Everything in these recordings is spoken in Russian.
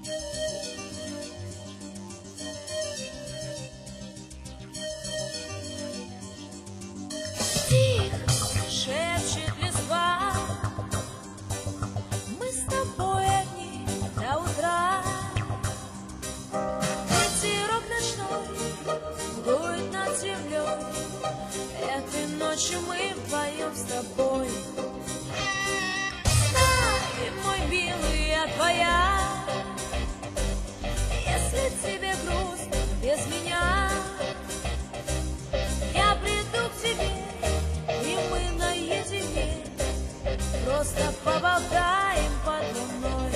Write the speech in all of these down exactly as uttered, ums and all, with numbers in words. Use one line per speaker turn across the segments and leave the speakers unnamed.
Тихо шепчет листва, мы с тобой одни до утра. Ветерок ночной дует над землей, этой ночью мы поем с тобой. Знай, мой милый, я твоя, если тебе грустно без меня, я приду к тебе, и мы наедине просто поболтаем под луной.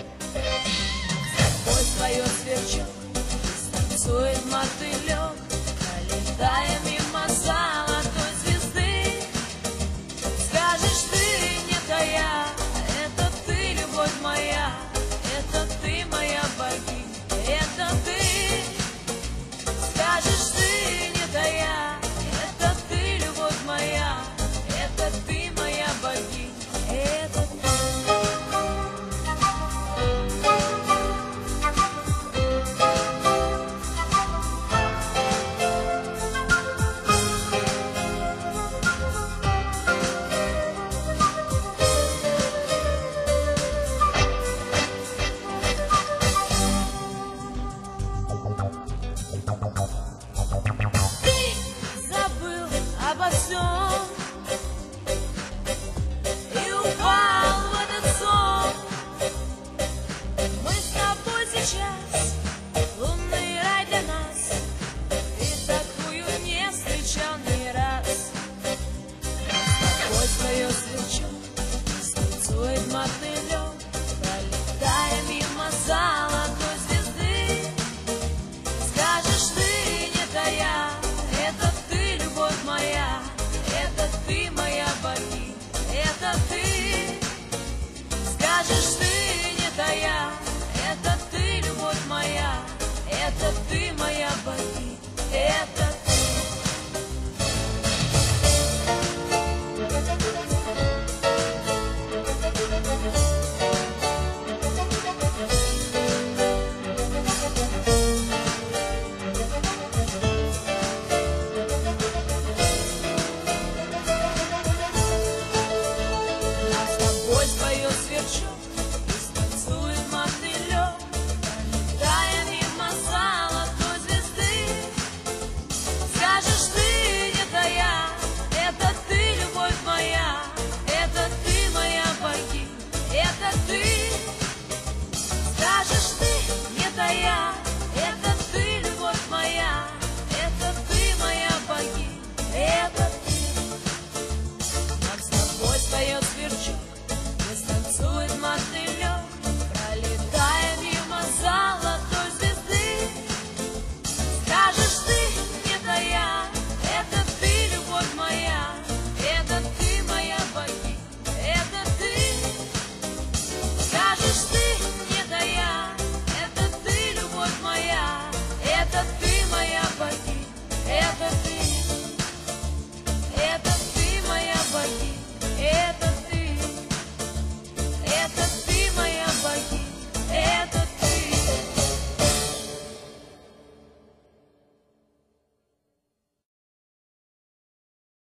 С тобой свое сверчок, станцует мотылек, пролетая мимо золотой звезды. Скажешь ты, не тая, это ты, любовь моя, это ты, моя богиня, это ты. Скажешь ты, не тая, это ты, любовь моя, это ты, моя богиня, это ты. Обо всем и упал в этот сон. Мы с тобой сейчас лунный рай для нас, и такую не встречал ни раз. С тобой свое свечок, станцует мотылек, пролетая мимо золотой звезды. Скажешь ты, не тая, это ты, любовь моя, это ты, моя богиня, это ты. Скажешь ты, не тая, это ты, любовь моя, это ты, моя богиня, это